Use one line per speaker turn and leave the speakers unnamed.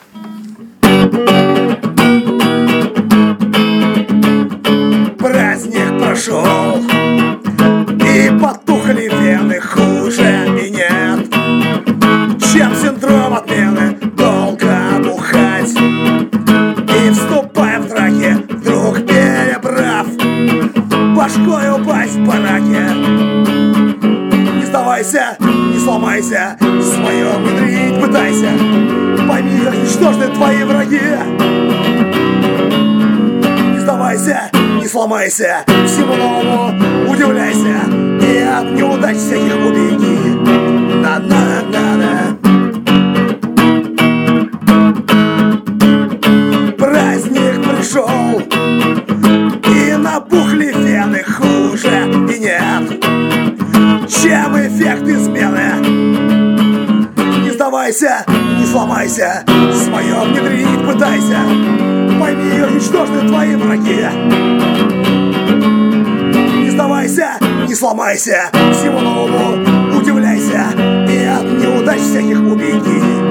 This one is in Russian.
Праздник прошел, и потухли вены, хуже и нет, чем синдром отмены долго бухать и, вступая в драки, вдруг перебрав, башкой упасть в бараке. Не сдавайся, не сломайся, свое внедрить пытайся, пойми, как ничтожны твои враги. Не сдавайся, не сломайся, всему новому удивляйся, и от неудач всяких убеги. На-на-на-на. Праздник пришел, и набухли вены, хуже и нет, чем эффект измены. Не сдавайся, не сломайся, свое внедрить пытайся, пойми, как ничтожны твои враги. Не сдавайся, не сломайся, всему новому удивляйся, и от неудач всяких убеги.